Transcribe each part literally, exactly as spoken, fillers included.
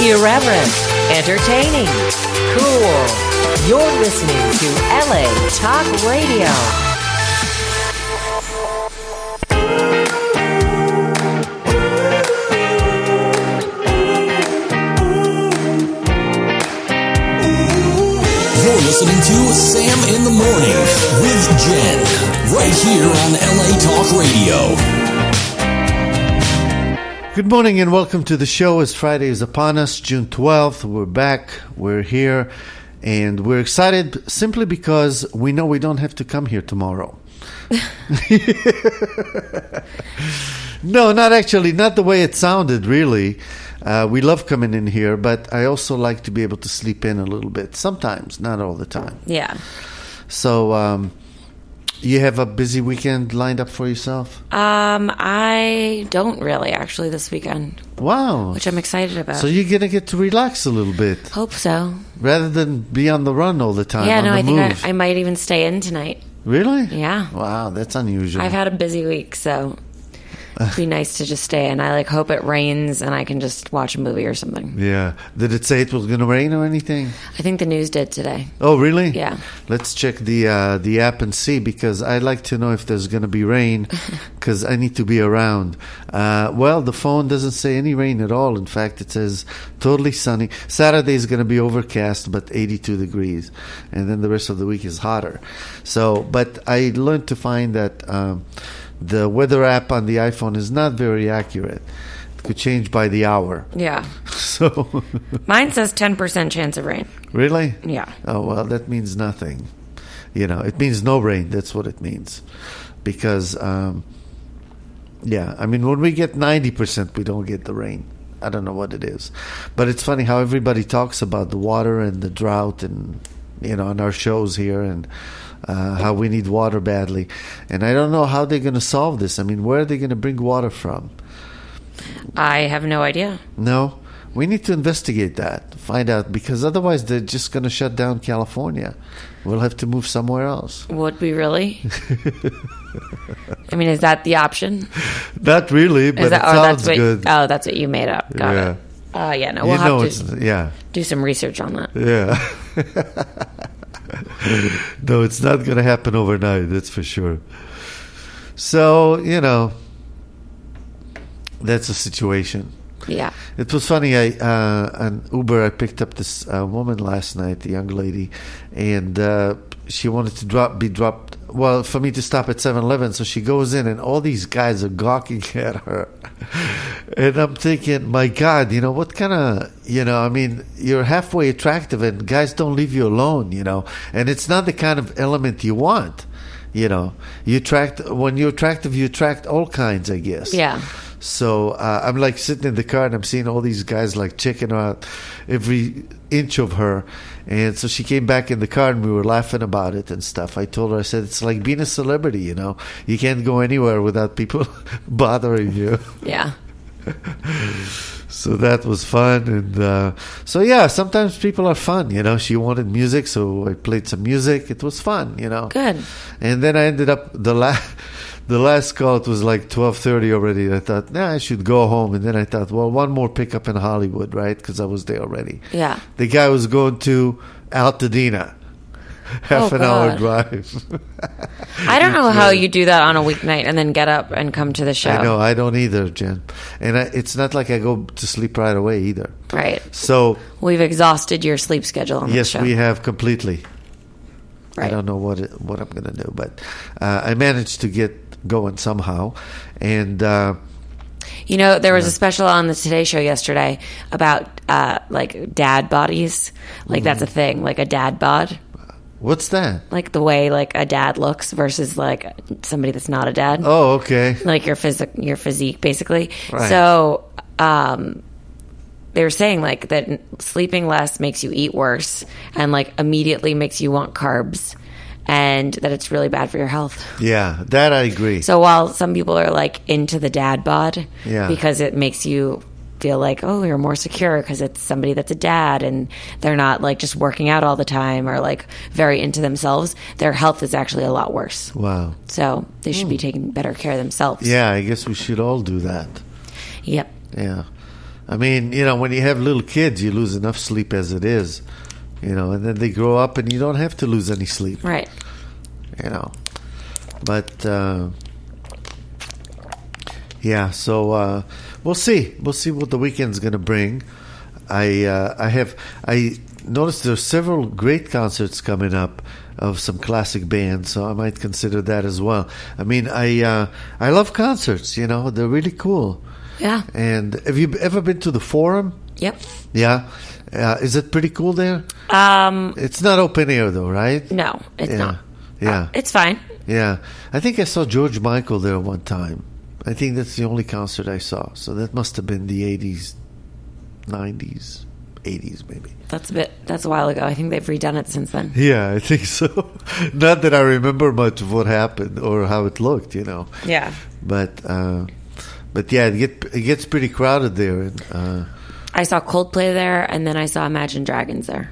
Irreverent, entertaining, cool. You're listening to L A Talk Radio. You're listening to Sam in the Morning with Jen, right here on L A Talk Radio. Good morning and welcome to the show as Friday is upon us, June twelfth. We're back, we're here, and we're excited simply because we know we don't have to come here tomorrow. No, not actually, not the way it sounded, really. Uh, we love coming in here, but I also like to be able to sleep in a little bit. Sometimes, not all the time. Yeah. So, um, you have a busy weekend lined up for yourself? Um, I don't really, actually, this weekend. Wow. Which I'm excited about. So you're going to get to relax a little bit. Hope so. Rather than be on the run all the time. Yeah, on no, the I think move. I, I might even stay in tonight. Really? Yeah. Wow, that's unusual. I've had a busy week, so it'd be nice to just stay in. I like hope it rains and I can just watch a movie or something. Yeah. Did it say it was going to rain or anything? I think the news did today. Oh, really? Yeah. Let's check the uh, the app and see, because I'd like to know if there's going to be rain, because I need to be around. Uh, well, the phone doesn't say any rain at all. In fact, it says totally sunny. Saturday is going to be overcast, but eighty-two degrees. And then the rest of the week is hotter. So, but I learned to find that Um, the weather app on the iPhone is not very accurate. It could change by the hour. Yeah. So, Mine says ten percent chance of rain. really? Yeah. Oh, well, that means nothing. You know, it means no rain. That's what it means. Because, um, yeah, I mean, when we get ninety percent, we don't get the rain. I don't know what it is. But it's funny how everybody talks about the water and the drought and, you know, on our shows here, and Uh, how we need water badly. And I don't know how they're going to solve this. I mean, where are they going to bring water from? I have no idea. No? We need to investigate that, find out, because otherwise they're just going to shut down California. We'll have to move somewhere else. Would we really? I mean, is that the option? Not really, but Is that, it oh, sounds that's what, good. Oh, that's what you made up. Got Yeah. it. Uh, yeah, no, You we'll know have it's, to yeah. do some research on that. Yeah. No, it's not going to happen overnight, that's for sure. So, you know, that's the situation. Yeah. It was funny. I uh, on Uber, I picked up this uh, woman last night, a young lady, and uh, she wanted to drop, be dropped. Well, for me to stop at seven eleven, so she goes in, and all these guys are gawking at her. And I'm thinking, my God, you know, what kind of, you know, I mean, you're halfway attractive, and guys don't leave you alone, you know. And it's not the kind of element you want, you know. You attract, when you're attractive, you attract all kinds, I guess. Yeah. So uh, I'm like sitting in the car and I'm seeing all these guys like checking out every inch of her. And so she came back in the car and we were laughing about it and stuff. I told her, I said, it's like being a celebrity, you know. You can't go anywhere without people bothering you. Yeah. So that was fun. And uh, so, yeah, sometimes people are fun, you know. She wanted music, so I played some music. It was fun, you know. Good. And then I ended up, the last... The last call, it was like twelve thirty already. I thought, nah, I should go home. And then I thought, well, one more pickup in Hollywood, right? Because I was there already. Yeah. The guy was going to Altadena. Half Oh, an hour God. drive. I don't know how you do that on a weeknight and then get up and come to the show. I know, I don't either, Jen. And I, it's not like I go to sleep right away either. Right. So, We've exhausted your sleep schedule on yes, the show. we have completely. Right. I don't know what it, what I'm going to do, but uh, I managed to get going somehow. And uh, You know, there was a special on the Today Show yesterday about uh, like dad bodies. Like that's a thing, like a dad bod. what's that? Like the way like a dad looks versus like somebody that's not a dad. Oh, okay. Like your physic, your physique, basically. Right. So, um, they were saying like that sleeping less makes you eat worse, and like immediately makes you want carbs, and that it's really bad for your health. Yeah, that I agree. So while some people are like into the dad bod, Yeah. because it makes you feel like, oh, you're more secure because it's somebody that's a dad and they're not like just working out all the time or like very into themselves, their health is actually a lot worse. Wow. So they should be taking better care of themselves. Yeah, I guess we should all do that. Yep. Yeah. I mean, you know, when you have little kids, you lose enough sleep as it is, you know, and then they grow up and you don't have to lose any sleep. Right. You know. But, uh, yeah, so uh, we'll see. We'll see what the weekend's going to bring. I uh, I have I noticed there's several great concerts coming up of some classic bands, so I might consider that as well. I mean, I uh, I love concerts. You know, they're really cool. Yeah. And have you ever been to the Forum? Yep. Yeah. Uh, is it pretty cool there? Um, it's not open air though, right? No, it's yeah. not. Yeah. Uh, it's fine. Yeah. I think I saw George Michael there one time. I think that's the only concert I saw. So that must have been the eighties, nineties, eighties maybe. That's a bit, that's a while ago. I think they've redone it since then. Yeah, I think so. Not that I remember much of what happened or how it looked, you know. Yeah. But, uh, but yeah, it, get, it gets pretty crowded there. And, uh, I saw Coldplay there, and then I saw Imagine Dragons there.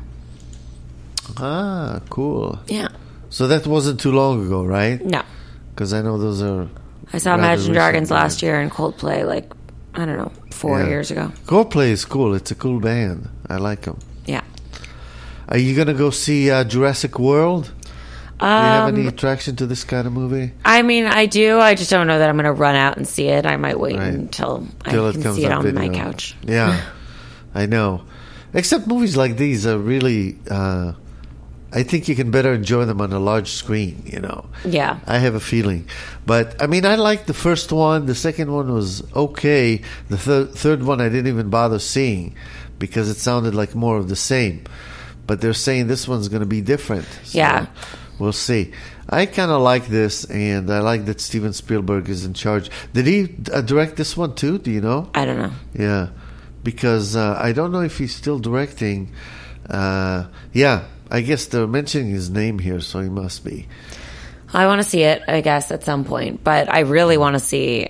Ah, cool. Yeah. So that wasn't too long ago, right? No. Because I know those are... I saw Imagine Dragons last year and Coldplay, like, I don't know, four yeah. years ago. Coldplay is cool. It's a cool band. I like them. Yeah. Are you going to go see uh, Jurassic World? Um, do you have any attraction to this kind of movie? I mean, I do. I just don't know that I'm going to run out and see it. I might wait Right. until Till I it can comes see it on on video. my couch. Yeah, I know. Except movies like these are really... Uh, I think you can better enjoy them on a large screen, you know. Yeah. I have a feeling. But, I mean, I liked the first one. The second one was okay. The thir- third one I didn't even bother seeing because it sounded like more of the same. But they're saying this one's going to be different. So Yeah. we'll see. I kind of like this, and I like that Steven Spielberg is in charge. Did he uh, direct this one too? Do you know? I don't know. Yeah. Because uh, I don't know if he's still directing. Uh, yeah. I guess they're mentioning his name here, so he must be. I want to see it, I guess, at some point. But I really want to see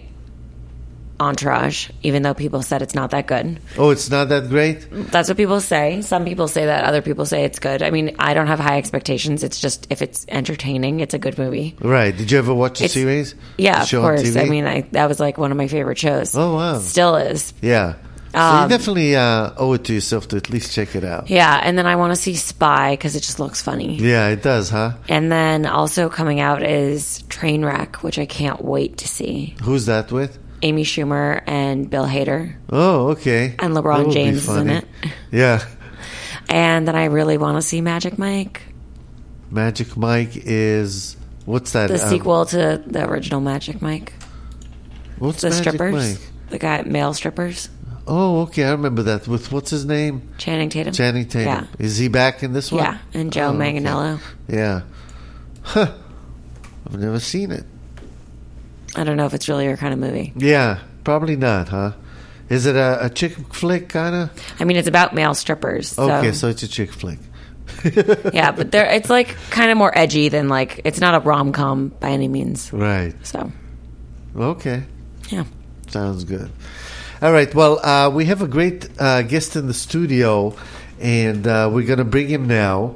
Entourage, even though people said it's not that good. Oh, it's not that great? That's what people say. Some people say that. Other people say it's good. I mean, I don't have high expectations. It's just, if it's entertaining, it's a good movie. Right. Did you ever watch the It's- series? Yeah, The of show on course. T V? I mean, I, that was like one of my favorite shows. Oh, wow. Still is. Yeah. So Um, you definitely uh, owe it to yourself to at least check it out. Yeah, and then I want to see Spy because it just looks funny. Yeah, it does, huh? And then also coming out is Trainwreck, which I can't wait to see. Who's that with? Amy Schumer and Bill Hader. Oh, okay. And That LeBron would be James is in funny. it. Yeah. And then I really want to see Magic Mike, Magic Mike is... What's that? the um, sequel to the original Magic Mike. What's The Magic strippers. Mike? The guy, male strippers. Oh, okay. I remember that. With what's his name? Channing Tatum. Channing Tatum. Yeah. Is he back in this one? Yeah, and Joe Oh, okay. Manganiello. Yeah. Huh. I've never seen it. I don't know if it's really your kind of movie. Yeah, probably not, huh? Is it a, a chick flick, kind of? I mean, it's about male strippers. So, Okay, so it's a chick flick. yeah, but there, it's like kind of more edgy than like, it's not a rom-com by any means. Right. So, Okay. yeah. Sounds good. All right. Well, uh, we have a great uh, guest in the studio, and uh, we're going to bring him now.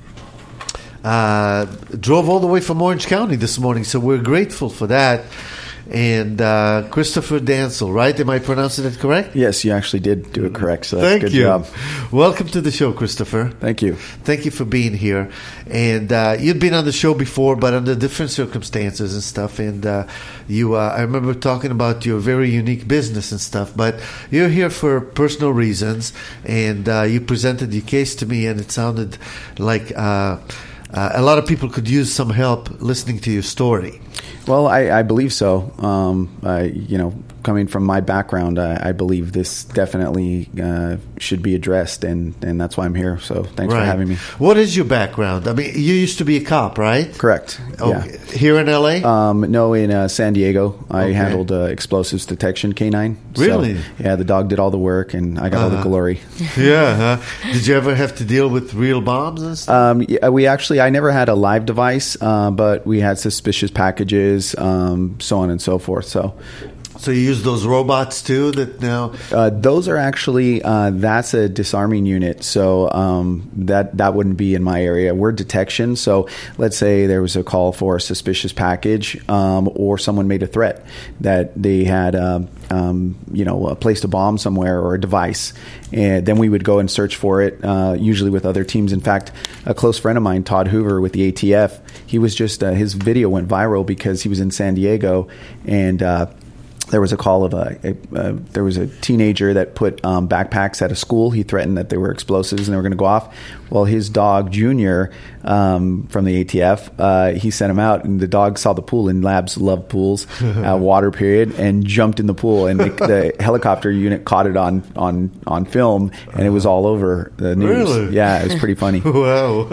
Uh, drove all the way from Orange County this morning, so we're grateful for that. And uh, Christopher Dancel, right? Am I pronouncing it correct? Yes, you actually did do it correct. So that's Thank good you. job. Welcome to the show, Christopher. Thank you. Thank you for being here. And uh, you'd been on the show before, but under different circumstances and stuff. And uh, you, uh, I remember talking about your very unique business and stuff. But you're here for personal reasons, and uh, you presented your case to me, and it sounded like uh, uh, a lot of people could use some help listening to your story. Well, I, I believe so. Um, I, you know, coming from my background, I, I believe this definitely uh, should be addressed, and, and that's why I'm here. So thanks Right. for having me. What is your background? I mean, you used to be a cop, right? Correct. Okay. Yeah. Here in L A? Um, no, in uh, San Diego, I Okay. handled uh, explosives detection canine. Really? So, yeah, the dog did all the work, and I got all the Uh-huh. glory. Yeah, huh? Did you ever have to deal with real bombs and stuff? Um, yeah, we actually, I never had a live device, uh, but we had suspicious packages, um, so on and so forth. So, So you use those robots too that now Uh, those are actually uh, that's a disarming unit, so um, that that wouldn't be in my area. We're detection, so let's say there was a call for a suspicious package, um, or someone made a threat that they had, um, um, you know, placed a bomb somewhere or a device, and then we would go and search for it, uh, usually with other teams. In fact, a close friend of mine, Todd Hoover, with the A T F, he was just uh, his video went viral because he was in San Diego and. Uh, There was a call of a, a, a there was a teenager that put um, backpacks at a school. He threatened that they were explosives and they were going to go off. Well, his dog Junior um, from the A T F, uh, he sent him out, and the dog saw the pool. And labs love pools, uh, water period, and jumped in the pool. And the, the helicopter unit caught it on on on film, and it was all over the news. Really? Yeah, it was pretty funny. Wow.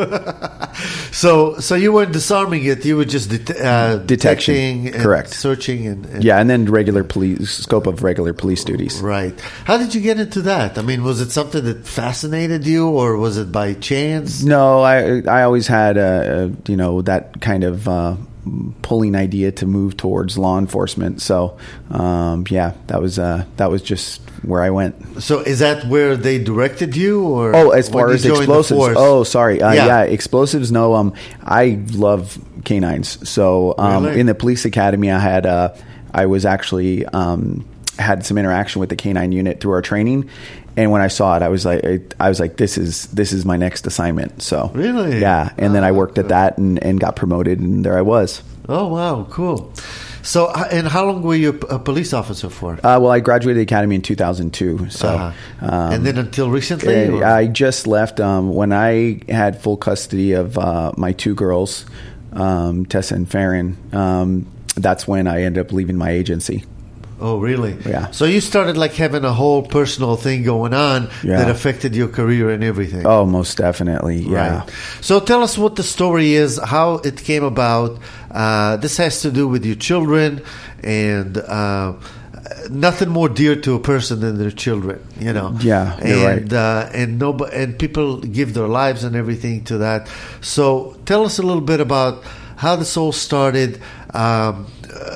so so you weren't disarming it; you were just det- uh, Detection. detecting, and Correct. searching, and, and Yeah, and then regular police scope of regular police duties. Right. How did you get into that? I mean, was it something that fascinated you, or was it by chance? No, I I always had a, a you know that kind of uh, pulling idea to move towards law enforcement. So um, yeah, that was uh, that was just where I went. So is that where they directed you, or Oh, as far when as you joined the explosives. force? Oh, sorry. Uh, Yeah. yeah. explosives. No, um, I love canines. So um, Really? in the police academy, I had uh, I was actually um, had some interaction with the canine unit through our training. And when I saw it, I was like, I was like, this is this is my next assignment. So Really? yeah. And then I worked at that and, and got promoted, and there I was. Oh, wow, cool. So, uh, and how long were you a police officer for? Uh, well, I graduated the academy in two thousand two. So, Uh-huh. um, and then until recently? Uh, or- I just left um, when I had full custody of uh, my two girls, um, Tessa and Farron. Um, that's when I ended up leaving my agency. Oh, really? Yeah. So you started like having a whole personal thing going on Yeah. that affected your career and everything. Oh, most definitely. Yeah. Right. So tell us what the story is, how it came about. Uh, this has to do with your children, and uh, nothing more dear to a person than their children. You know. Yeah, you're and, right. Uh, and no, and people give their lives and everything to that. So tell us a little bit about how this all started. Um,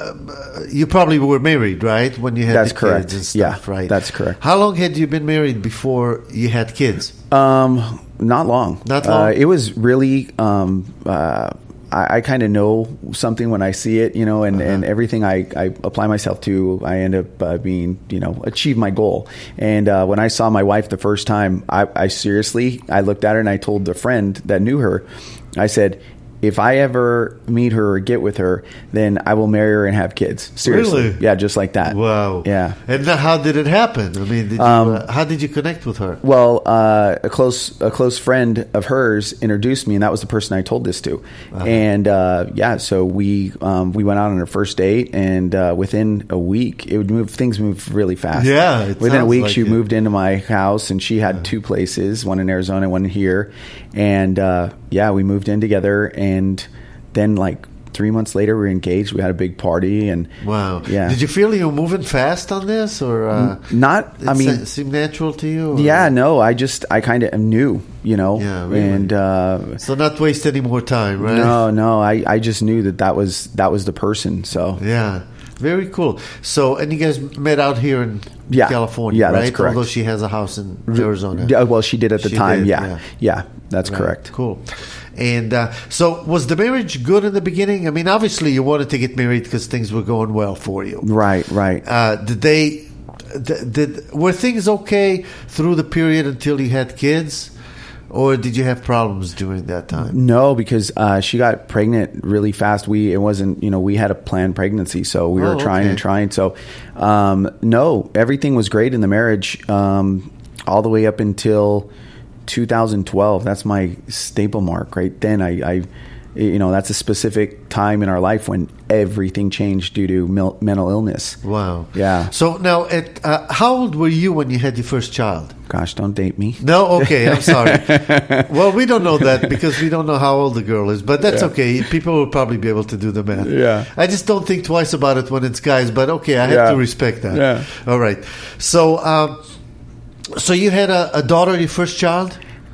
uh, you probably were married, right, when you had That's the correct. kids and stuff, Yeah, right? that's correct. How long had you been married before you had kids? Um, not long. Not long? Uh, it was really. Um, uh, I, I kind of know something when I see it, you know, and, Uh-huh. and everything I, I apply myself to, I end up uh, being, you know, achieve my goal. And uh, when I saw my wife the first time, I, I seriously, I looked at her and I told a friend that knew her, I said, if I ever meet her or get with her, then I will marry her and have kids. Seriously. Really? Yeah, just like that. Wow. Yeah. And now how did it happen? I mean, did you, Um, uh, how did you connect with her? Well, uh, a close a close friend of hers introduced me, and that was the person I told this to. And uh, yeah, so we um, we went out on our first date, and uh, within a week, it would move. Things moved really fast. Yeah, it within a sounds week, like she it. moved into my house, and she had two places, one in Arizona, one here, and uh, yeah, we moved in together, and then like three months later, we were engaged. We had a big party, and Wow. yeah. Did you feel you were moving fast on this, or uh, Not. it I mean, se- seemed natural to you? or- yeah, no. I just I kind of knew, you know, Yeah, really. and. Uh, So not waste any more time, right? No, no. I, I just knew that that was that was the person. So Yeah. Very cool. So, and you guys met out here in Yeah. California, Yeah, right? that's correct. Although she has a house in Arizona. yeah, well, she did at the She time. did, yeah. yeah. yeah, that's Right. correct. Cool. And uh, so, was the marriage good in the beginning? I mean, obviously, you wanted to get married because things were going well for you. Right, right. Uh, did they? Did, did were things okay through the period until you had kids, or did you have problems during that time? No, because uh, she got pregnant really fast. We it wasn't you know we had a planned pregnancy, so we Oh, were trying okay. and trying. So um, no, everything was great in the marriage, um, all the way up until two thousand twelve. That's my staple mark right then. I, I you know that's a specific time in our life when everything changed due to mil- mental illness. Wow. Yeah. So now, at uh, how old were you when you had your first child? Gosh, don't date me. No, okay, I'm sorry. Well, we don't know that because we don't know how old the girl is, but that's okay. People will probably be able to do the math. Yeah. I just don't think twice about it when it's guys, but okay, I have Yeah. to respect that. Yeah. All right. So, um, so you had a, a daughter, your first child?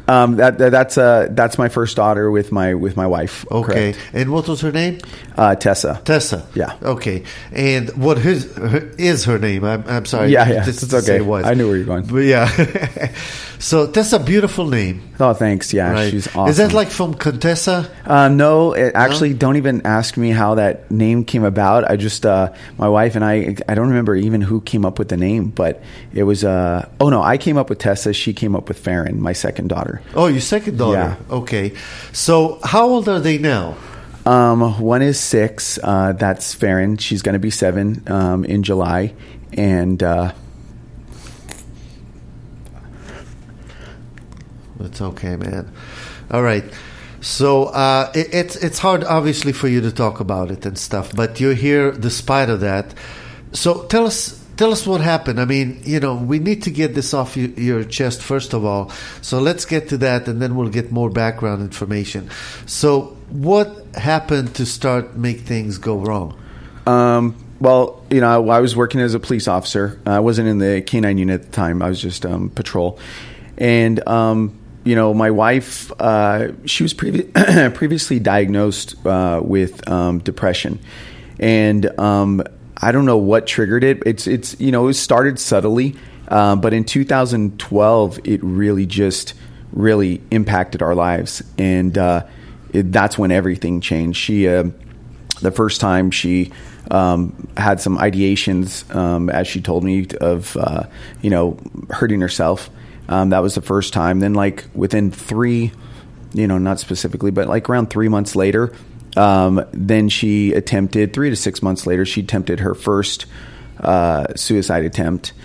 Um, that, that that's uh that's my first daughter with my with my wife. Okay. Correct. And what was her name? Uh, Tessa. Tessa. Yeah. Okay. And what his, her, is her name? I'm, I'm sorry. Yeah, yeah. Just It's to say okay. was. I knew where you're going. But yeah. So Tessa, beautiful name. Oh, thanks. Yeah, Right. she's awesome. Is that like from Contessa? Uh, no, it, actually, don't even ask me how that name came about. I just, uh, my wife and I, I don't remember even who came up with the name, but it was, uh, oh no, I came up with Tessa. She came up with Farron, my second daughter. Oh, your second daughter. Yeah. Okay. So how old are they now? Um, one is six. Uh, that's Farron. She's going to be seven um, in July. And uh, It's okay, man. All right. So uh, it, it's it's hard, obviously, for you to talk about it and stuff, but you're here despite of that. So tell us tell us what happened. I mean, you know, we need to get this off you, your chest first of all. So let's get to that, and then we'll get more background information. So what happened to start make things go wrong? Um, well, you know, I was working as a police officer. I wasn't in the K nine unit at the time. I was just um, patrol. And, um, you know, my wife, uh, she was previ- previously diagnosed uh, with um, depression. And um, I don't know what triggered it. It's, it's you know, it started subtly. Um, but in two thousand twelve, it really just really impacted our lives. And uh, it, that's when everything changed. She, uh, the first time she um, had some ideations, um, as she told me, of, uh, you know, hurting herself. Um, that was the first time. Then, like, within three, you know, not specifically, but like around three months later, um, then she attempted, three to six months later, she attempted her first uh, suicide attempt.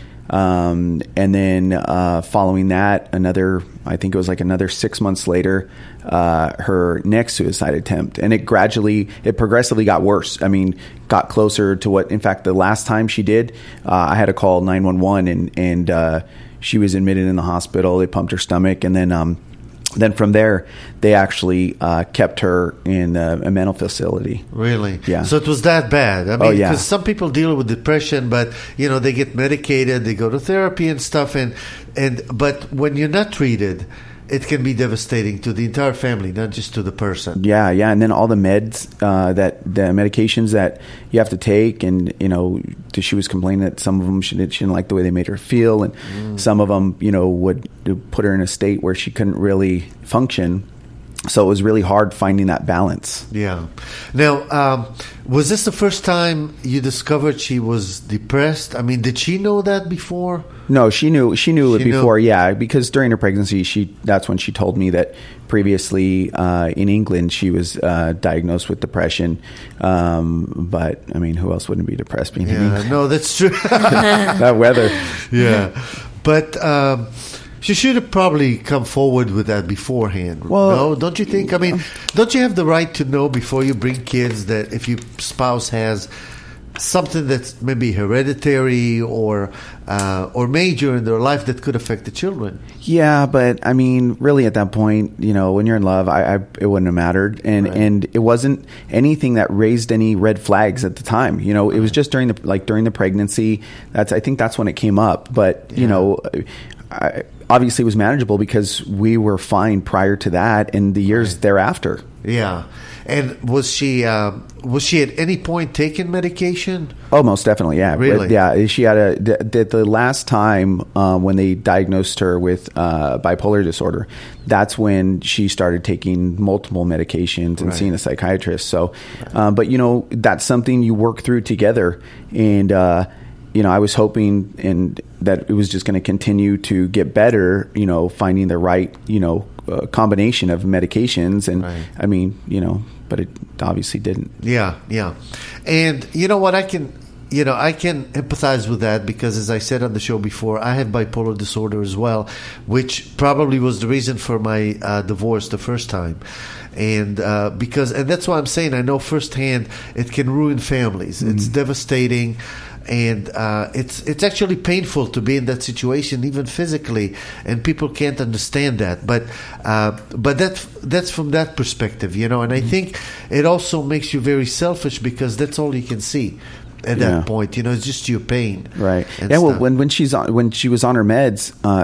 Um, and then uh, following that, another, I think it was like another six months later, uh, her next suicide attempt. And it gradually, it progressively got worse. I mean, got closer to what, in fact, the last time she did, uh, I had to call nine one one and, and, uh, she was admitted in the hospital. They pumped her stomach. And then, um, then from there, they actually uh, kept her in a, a mental facility. Really? Yeah. So it was that bad. I mean, Oh, yeah. because some people deal with depression, but you know they get medicated, they go to therapy and stuff, and and but when you're not treated, it can be devastating to the entire family, not just to the person. Yeah, yeah, and then all the meds, uh, that the medications that you have to take, and you know, she was complaining that some of them she didn't, she didn't like the way they made her feel, and mm. some of them, you know, would put her in a state where she couldn't really function. So it was really hard finding that balance. Yeah. Now, um, was this the first time you discovered she was depressed? I mean, did she know that before? No, she knew. She knew She it before. knew. Yeah, because during her pregnancy, she that's when she told me that previously uh, in England she was uh, diagnosed with depression. Um, but I mean, who else wouldn't be depressed being in Yeah, England? no, that's true. That weather. Yeah. But um, she should have probably come forward with that beforehand. Well, no, don't you think? I mean, don't you have the right to know before you bring kids that if your spouse has something that's maybe hereditary or uh, or major in their life that could affect the children? Yeah, but I mean, really, at that point, you know, when you're in love, I, I it wouldn't have mattered, and Right. and it wasn't anything that raised any red flags at the time. You know, it was just during the like during the pregnancy. That's I think that's when it came up. But you Yeah. know, I, obviously, it was manageable because we were fine prior to that and the years Right. thereafter. Yeah. And was she um, was she at any point taking medication? Oh, most definitely, yeah. Really? But, yeah, she had a the, the, the last time um, when they diagnosed her with uh, bipolar disorder. That's when she started taking multiple medications and Right. seeing a psychiatrist. So, um, but you know, that's something you work through together. And uh, you know, I was hoping and that it was just going to continue to get better. You know, finding the right you know uh, combination of medications, and Right. I mean, you know. But it obviously didn't. Yeah, yeah. And you know what, I can you know, I can empathize with that because as I said on the show before, I have bipolar disorder as well, which probably was the reason for my uh, divorce the first time. And uh, because and that's why I'm saying I know firsthand it can ruin families. Mm-hmm. It's devastating. And uh, it's it's actually painful to be in that situation, even physically, and people can't understand that. But uh, but that that's from that perspective, you know. And I think it also makes you very selfish because that's all you can see at that Yeah. point. You know, it's just your pain, Right. and Yeah. Well, stuff. when when she's on, when she was on her meds, uh,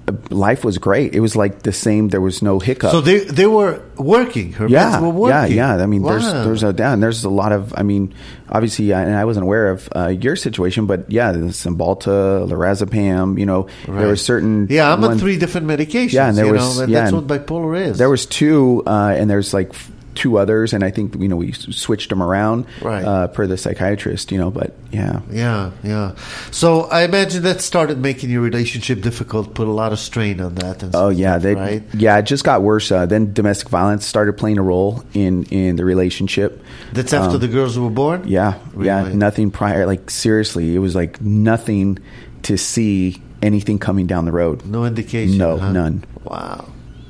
life was great. It was like the same. There was no hiccup. So they they were working. Her yeah, meds were working. yeah, yeah. I mean, Wow. there's there's a down. There's a lot of. I mean, obviously, I, and I wasn't aware of uh, your situation, but yeah, there's Cymbalta, lorazepam. You know, Right. there were certain. Yeah, I'm on ones- three different medications. Yeah, and there you was- know, and yeah, that's and what bipolar is. There was two, uh, and there's like f- two others, and I think you know we s- switched them around Right. uh, per the psychiatrist. You know, but yeah, Yeah, yeah. So I imagine that started making your relationship difficult, put a lot of strain on that. And oh stuff, yeah, they, right? yeah, it just got worse. Uh, then domestic violence started playing a role in in the relationship. That's after Um, the girls were born. Yeah, yeah, Really? nothing prior. Like seriously, it was like nothing to see anything coming down the road. No indication. No, huh? none. Wow.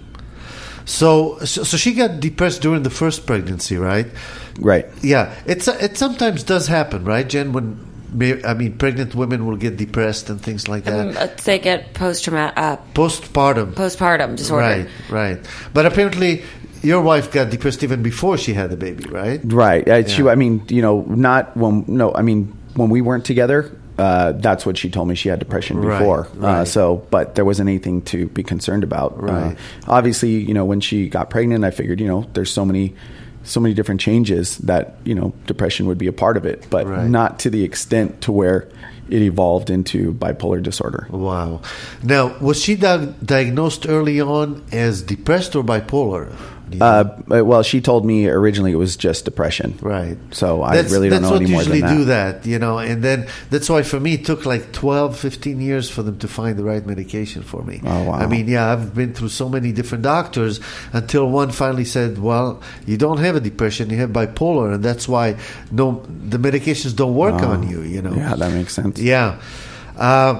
So, so, so she got depressed during the first pregnancy, right? Right. Yeah, it's it sometimes does happen, right, Jen? When ma- I mean, pregnant women will get depressed and things like that. Um, let's say get post traumatic uh, Postpartum. postpartum disorder. Right, right. But apparently, your wife got depressed even before she had the baby, right? Right. Uh, She, Yeah. I mean, you know, not when. No, I mean, when we weren't together, uh, that's what she told me. She had depression Right, before. right. Uh, so, but there wasn't anything to be concerned about. Right. Uh, obviously, you know, when she got pregnant, I figured, you know, there's so many, so many different changes that you know, depression would be a part of it, but Right. not to the extent to where it evolved into bipolar disorder. Wow. Now, was she di- diagnosed early on as depressed or bipolar? Do you Uh, know? well, she told me originally it was just depression. Right. So I really don't know any more than That's what usually that. do that, you know, and then that's why for me it took like twelve, fifteen years for them to find the right medication for me. Oh, wow. I mean, yeah, I've been through so many different doctors until one finally said, well, you don't have a depression, you have bipolar, and that's why no, the medications don't work on you, you know. Oh, Yeah, that makes sense. Yeah. Uh,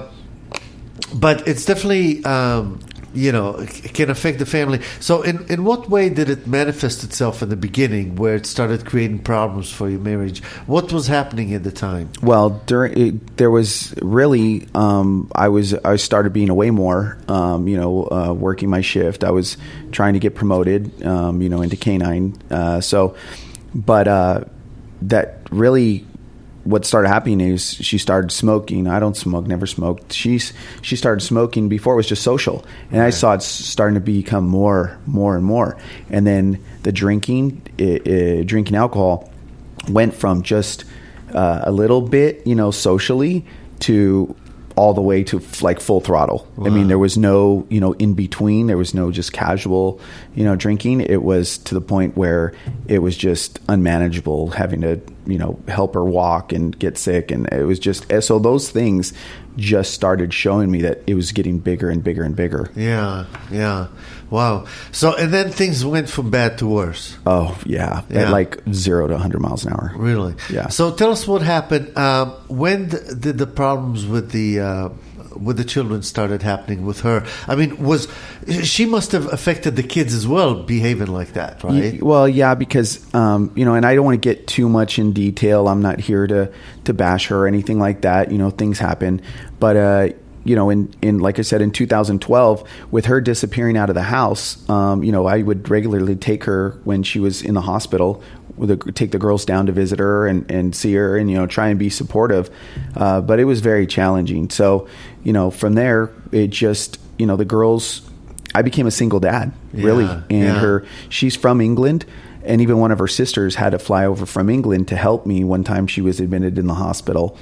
but it's definitely, um, you know, it can affect the family. So in, in what way did it manifest itself in the beginning where it started creating problems for your marriage? What was happening at the time? Well, during it, there was really, um, I was I started being away more. Um, you know, uh, working my shift. I was trying to get promoted. Um, you know, into canine. Uh, so, but uh, that really. What started happening is she started smoking. I don't smoke, never smoked. She's she started smoking before it was just social, and I saw it starting to become more, more and more. And then the drinking, it, it, drinking alcohol, went from just uh, a little bit, you know, socially to all the way to f- like full throttle. I mean, there was no, you know, in between. There was no just casual, you know, drinking. It was to the point where it was just unmanageable, having to, you know, help her walk and get sick. And it was just, so those things just started showing me that it was getting bigger and bigger and bigger. Yeah, yeah. Wow. So, and then things went from bad to worse. Oh, yeah. Yeah. At like zero to one hundred miles an hour. Really? Yeah. So tell us what happened. Um, when th- did the problems with the uh, with the children started happening with her? I mean, was she must have affected the kids as well, behaving like that, right? Y- Well, yeah, because um, you know, and I don't want to get too much in detail. I'm not here to to bash her or anything like that. You know, things happen, but uh, you know, in in like I said, in two thousand twelve, with her disappearing out of the house, um, you know, I would regularly take her when she was in the hospital. With the, take the girls down to visit her and, and see her, and you know, try and be supportive. Uh, but it was very challenging. So, you know, from there, it just, you know, the girls. I became a single dad, really, Yeah, and yeah. her. She's from England, and even one of her sisters had to fly over from England to help me one time she was admitted in the hospital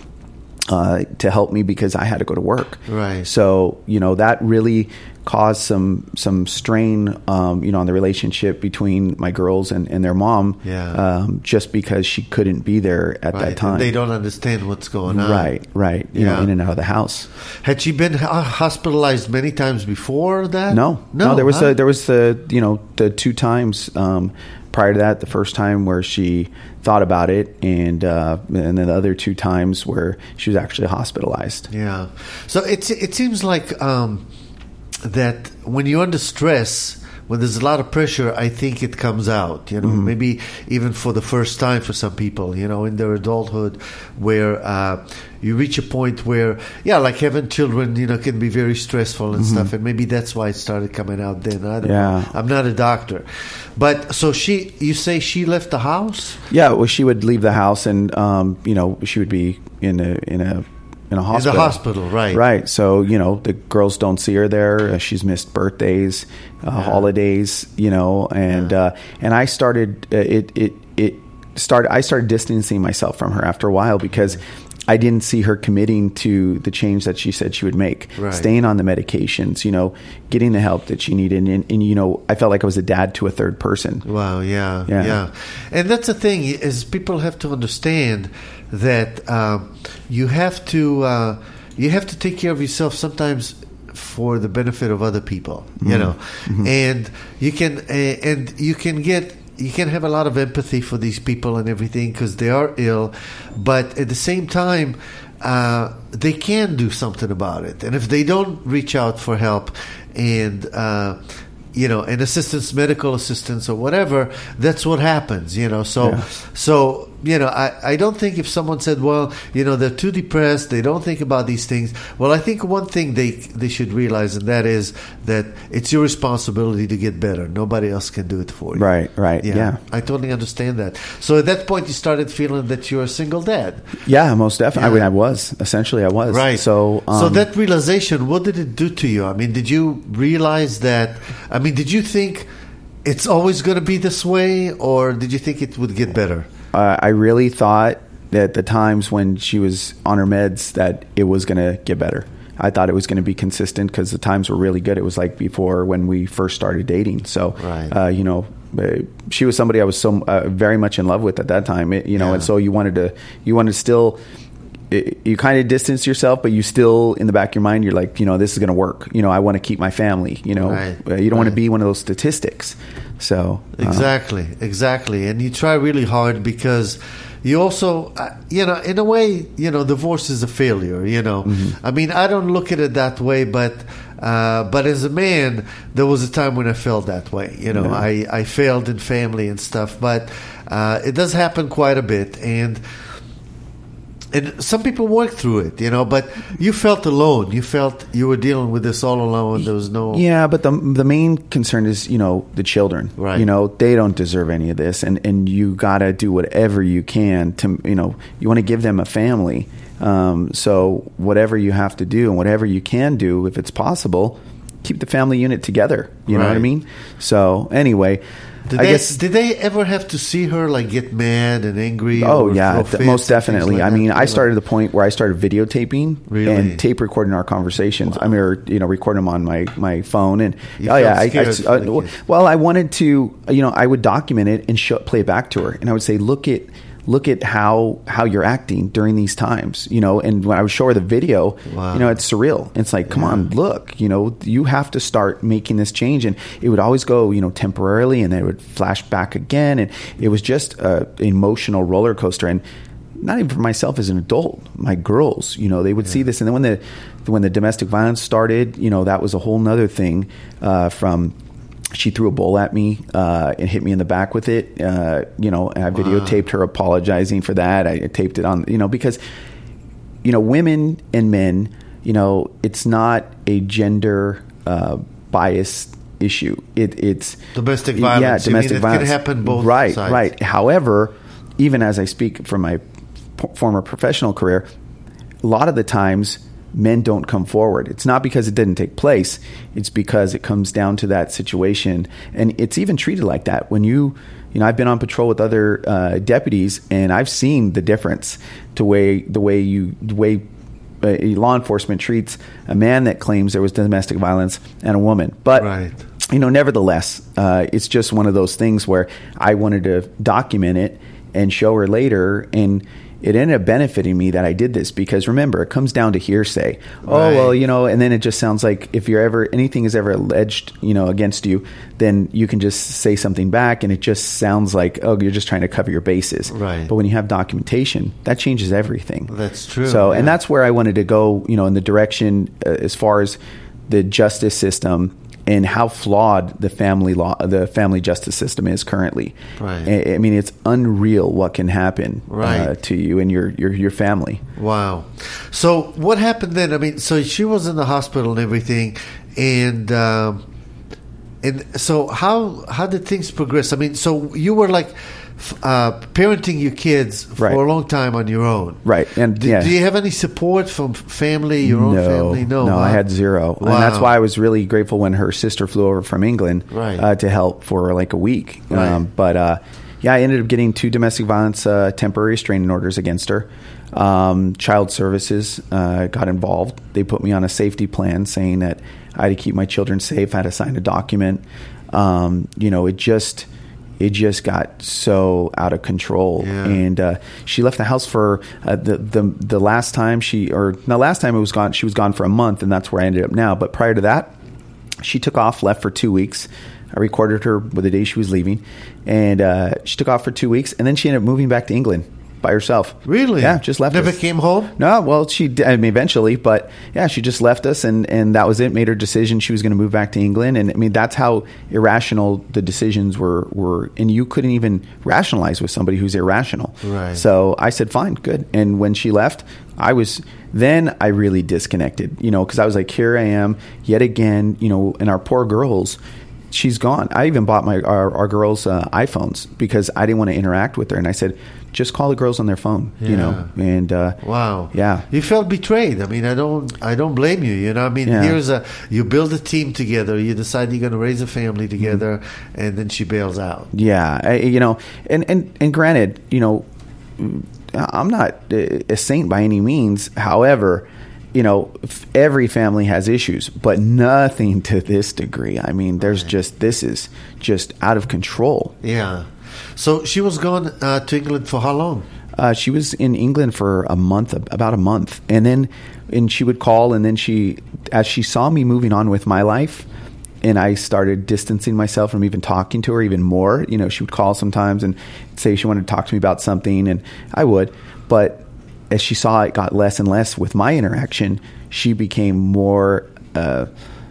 uh, to help me because I had to go to work. Right. So, you know, that really caused some some strain, um, you know, on the relationship between my girls and, and their mom. Yeah. Um, just because she couldn't be there at Right. that time. And they don't understand what's going on. Right, right. You Yeah. know, in and out of the house. Had she been ho- hospitalized many times before that? No, no. there was huh? a, there was the you know the two times um, prior to that. The first time where she thought about it, and uh, and then the other two times where she was actually hospitalized. Yeah. So it's it seems like um, that when you're under stress, when there's a lot of pressure, I think it comes out. You know, Mm-hmm. maybe even for the first time for some people. You know, in their adulthood, where uh, you reach a point where, yeah, like having children, you know, can be very stressful and stuff, and maybe that's why it started coming out then. I don't Mm-hmm. Yeah. know. I'm not a doctor, but so she, you say she left the house? Yeah, well, she would leave the house, and um, you know, she would be in a in a in a hospital. In the hospital, right. Right. So, you know, the girls don't see her there. Uh, she's missed birthdays, uh, Yeah. holidays, you know, and Yeah. uh, and I started, uh, it, it, it started, I started distancing myself from her after a while because I didn't see her committing to the change that she said she would make, Right. staying on the medications, you know, getting the help that she needed. And, and, you know, I felt like I was a dad to a third person. Wow, yeah, Yeah. yeah, and that's the thing is people have to understand that um, you have to uh, you have to take care of yourself sometimes for the benefit of other people, you know, and you can uh, and you can get. You can have a lot of empathy for these people and everything because they are ill, but at the same time, uh, they can do something about it. And if they don't reach out for help and uh, you know, an assistance, medical assistance, or whatever, that's what happens. You know, so Yeah. so you know, I, I don't think if someone said, well, you know, they're too depressed, they don't think about these things. Well, I think one thing they they should realize, and that is that it's your responsibility to get better. Nobody else can do it for you. Right, right, yeah. I totally understand that. So at that point, you started feeling that you're a single dad. Yeah, most definitely. I Yeah. mean, I was. Essentially, I was. Right. So, um, so that realization, what did it do to you? I mean, did you realize that? I mean, did you think it's always going to be this way, or did you think it would get better? Uh, I really thought that the times when she was on her meds that it was going to get better. I thought it was going to be consistent because the times were really good. It was like before when we first started dating. So, Right. uh, you know, uh, she was somebody I was so uh, very much in love with at that time. It, you know, Yeah. and so you wanted to, you wanted to still. It, you kind of distance yourself, but you still, in the back of your mind, you're like, you know, this is going to work. You know, I want to keep my family. You know, Right. uh, you don't want Right. to be one of those statistics. So uh, Exactly, exactly. And you try really hard because you also, uh, you know, in a way, you know, divorce is a failure, you know. Mm-hmm. I mean, I don't look at it that way, but uh, but as a man, there was a time when I felt that way. You know, Yeah. I, I failed in family and stuff, but uh, it does happen quite a bit. And and some people work through it, you know, but you felt alone. You felt you were dealing with this all alone. There was no... Yeah, but the the main concern is, you know, the children. Right. You know, they don't deserve any of this, and and you gotta do whatever you can to, you know, you want to give them a family. Um, so whatever you have to do and whatever you can do, if it's possible, keep the family unit together. You know what I Right. mean? So anyway, Did I they, guess. did they ever have to see her like get mad and angry? Oh or yeah, throw th- fits most and things definitely. like I that? mean, I Like- started to the point where I started videotaping Really? and tape recording our conversations. I mean, or, you know, recording them on my, my phone. And You oh yeah, felt I, I, scared uh, for the kid. well, I wanted to, you know, I would document it and show, play it back to her, and I would say, look at. Look at how, how you're acting during these times, you know. And when I would show her the video, Wow. you know, it's surreal. It's like, come Yeah. on, look, you know, you have to start making this change. And it would always go, you know, temporarily, and then it would flash back again. And it was just a emotional roller coaster. And not even for myself as an adult, my girls, you know, they would see this. And then when the when the domestic violence started, you know, that was a whole nother thing. Uh, from she threw a bowl at me uh, and hit me in the back with it. Uh, you know, and I videotaped her apologizing for that. I taped it on, you know, because, you know, women and men, you know, it's not a gender uh, biased issue. It, it's Domestic yeah, violence. You domestic mean it violence can happen both right, sides. right. However, even as I speak from my p- former professional career, a lot of the times men don't come forward. It's not because it didn't take place. It's because it comes down to that situation. And it's even treated like that. When you, you know, I've been on patrol with other uh, deputies, and I've seen the difference to way the way you the way uh, law enforcement treats a man that claims there was domestic violence and a woman. But Right. you know, nevertheless, uh, it's just one of those things where I wanted to document it and show her later, and it ended up benefiting me that I did this, because remember, it comes down to hearsay. Oh, Right. well, you know, and then it just sounds like if you're ever, anything is ever alleged, you know, against you, then you can just say something back, and it just sounds like, oh, you're just trying to cover your bases. Right. But when you have documentation, that changes everything. That's true, So, and yeah. that's where I wanted to go, you know, in the direction uh, as far as the justice system and how flawed the family law, the family justice system is currently. Right. I, I mean, it's unreal what can happen Right. uh, to you and your, your, your family. Wow. So what happened then? I mean, so she was in the hospital and everything, and um, and so how how did things progress? I mean, so you were like f- uh, parenting your kids for Right. a long time on your own. Right. And Do, yeah. do you have any support from family, your own no, family? No, no, huh? I had zero, Wow. and that's why I was really grateful when her sister flew over from England Right. uh, to help for like a week. Right. Um, but uh, yeah, I ended up getting two domestic violence uh, temporary restraining orders against her. Um, Child Services uh, got involved. They put me on a safety plan, saying that I had to keep my children safe. I had to sign a document. Um, you know, it just. It just got so out of control, Yeah. and uh, she left the house for uh, the the the last time she or the last time it was gone. She was gone for a month, and that's where I ended up now. But prior to that, she took off, left for two weeks. I recorded her with the day she was leaving, and uh, she took off for two weeks, and then she ended up moving back to England by herself. Really? Yeah, just left. Never us. came home? No, well, she did, I mean, eventually, but yeah, she just left us, and, and that was it. Made her decision she was going to move back to England, and I mean, that's how irrational the decisions were. Were and you couldn't even rationalize with somebody who's irrational. Right. So I said, fine, good. And when she left, I was then I really disconnected, you know, because I was like, here I am yet again, you know, and our poor girls. She's gone. I even bought my our, our girls uh, iPhones because I didn't want to interact with her, and I said, just call the girls on their phone, you know. And uh, Wow. yeah, You felt betrayed. I mean, I don't I don't blame you, you know. I mean, Yeah. here's a you build a team together, you decide you're going to raise a family together, Mm-hmm. and then she bails out. yeah, I, you know, and, and and granted, you know, I'm not a saint by any means. However, you know, f- every family has issues, but nothing to this degree. I mean, there's just this is just out of control. Yeah. So she was gone uh, to England for how long? Uh, she was in England for a month, about a month, and then and she would call, and then she, as she saw me moving on with my life, and I started distancing myself from even talking to her even more. You know, she would call sometimes and say she wanted to talk to me about something, and I would, but as she saw it got less and less with my interaction, she became more, uh,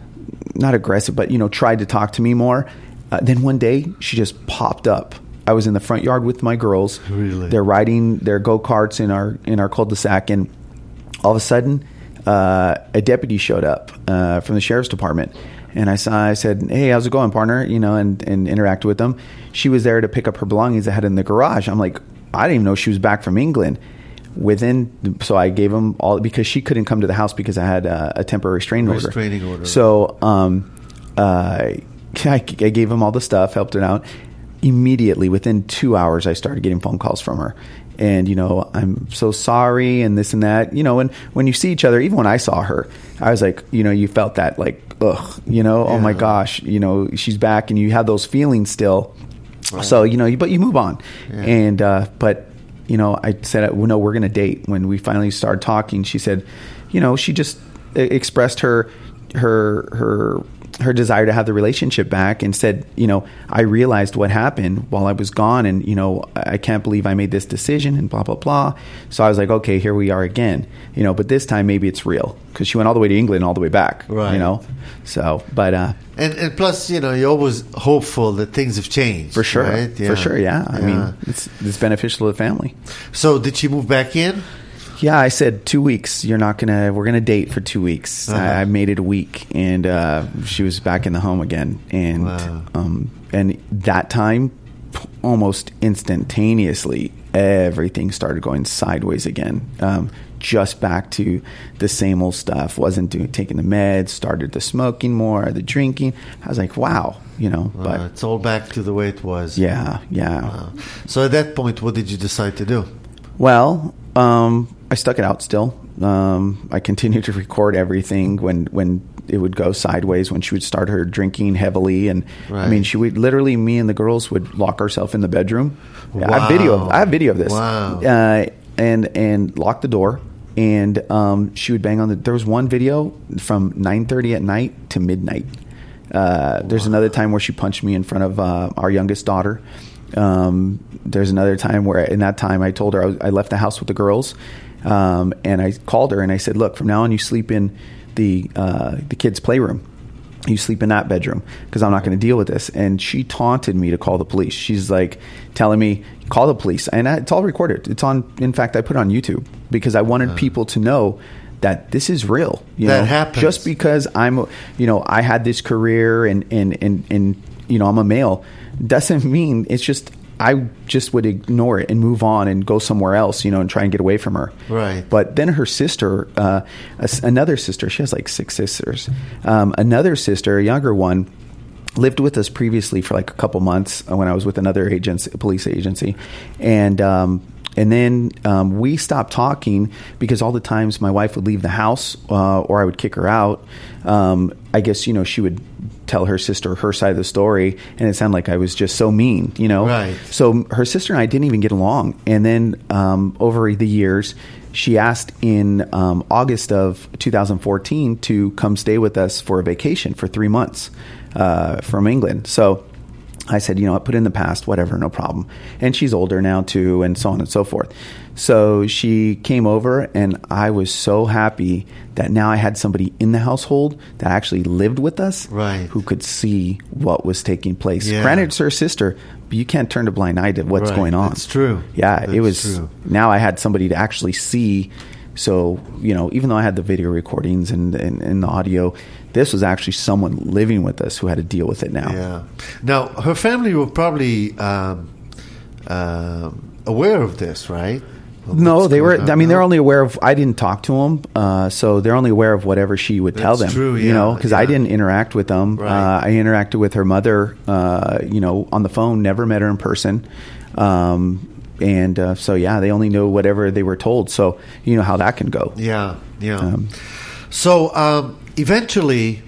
not aggressive, but, you know, tried to talk to me more. Uh, then one day she just popped up. I was in the front yard with my girls. Really? They're riding their go-karts in our, in our cul-de-sac. And all of a sudden, uh, a deputy showed up, uh, from the sheriff's department. And I saw, I said, hey, how's it going, partner? You know, and, and interacted with them. She was there to pick up her belongings that had in the garage. I'm like, I didn't even know she was back from England. Within, so I gave them all, because she couldn't come to the house because I had uh, a temporary restraining order. Restraining order. So um, uh, I, I gave them all the stuff, helped it out. Immediately, within two hours, I started getting phone calls from her. And, you know, I'm so sorry and this and that. You know, and when you see each other, even when I saw her, I was like, you know, you felt that like, ugh, you know, oh my gosh, you know, she's back, and you have those feelings still. Right. So, you know, you, but you move on. Yeah. And, uh, but, you know, I said, well, no, we're going to date. When we finally started talking, she said, you know, she just expressed her, her, her, her desire to have the relationship back, and said, you know, I realized what happened while I was gone, and, you know, I can't believe I made this decision, and blah, blah, blah. So I was like, okay, here we are again, you know, but this time maybe it's real, because she went all the way to England and all the way back, right. you know, so, but, uh, and, and plus, you know, you're always hopeful that things have changed. For sure. Right? Yeah. For sure. Yeah. I yeah. mean, it's, it's beneficial to the family. So did she move back in? Yeah, I said two weeks. You're not gonna. We're gonna date for two weeks. Uh-huh. I, I made it a week, and uh, she was back in the home again. And wow. um, and that time, almost instantaneously, everything started going sideways again. Um, just back to the same old stuff. Wasn't doing taking the meds. Started the smoking more, the drinking. I was like, wow, you know. Uh, but it's all back to the way it was. Yeah, yeah. Wow. So at that point, what did you decide to do? Well. Um, I stuck it out still. Um, I continued to record everything when, when it would go sideways, when she would start her drinking heavily. And right. I mean, she would literally, me and the girls would lock ourselves in the bedroom. Wow. I have video. I have video of this. Wow. Uh, and, and lock the door. And, um, she would bang on the, there was one video from nine thirty at night to midnight. Uh, there's wow. another time where she punched me in front of, uh, our youngest daughter. Um, there's another time where in that time I told her I, was, I left the house with the girls. Um, and I called her and I said, look, from now on you sleep in the uh, the kids' playroom. You sleep in that bedroom because I'm not going to deal with this. And she taunted me to call the police. She's like telling me, call the police. And I, it's all recorded. It's on. In fact, I put it on YouTube because I wanted uh. people to know that this is real. You that know, happens. Just because I'm, you know, I had this career and, and, and, and, you know, I'm a male doesn't mean it's just, I just would ignore it and move on and go somewhere else, you know, and try and get away from her. Right. But then her sister, uh, another sister, she has like six sisters. Um, another sister, a younger one, lived with us previously for like a couple months when I was with another agency, police agency. And, um, and then um, we stopped talking because all the times my wife would leave the house uh, or I would kick her out. Um, I guess, you know, she would tell her sister her side of the story, and it sounded like I was just so mean, you know? Right. So her sister and I didn't even get along. And then um, over the years, she asked in um, August of two thousand fourteen to come stay with us for a vacation for three months uh, from England. So I said, you know, I put it in the past, whatever, no problem. And she's older now too, and so on and so forth. So she came over, and I was so happy that now I had somebody in the household that actually lived with us, right, who could see what was taking place. Yeah. Granted, it's her sister, but you can't turn a blind eye to what's right. going on. It's true. Yeah, That's it was. True. Now I had somebody to actually see. So, you know, even though I had the video recordings and, and, and the audio, this was actually someone living with us who had to deal with it now. Yeah. Now, her family were probably um, uh, aware of this, right? Well, no, they were. I mean, now? they're only aware of. I didn't talk to them, uh, so they're only aware of whatever she would tell That's them. true, You yeah, know, because yeah. I didn't interact with them. Right. Uh, I interacted with her mother, uh, you know, on the phone. Never met her in person. Um, and uh, so, yeah, they only know whatever they were told. So, you know how that can go. Yeah, yeah. Um, so, um, eventually,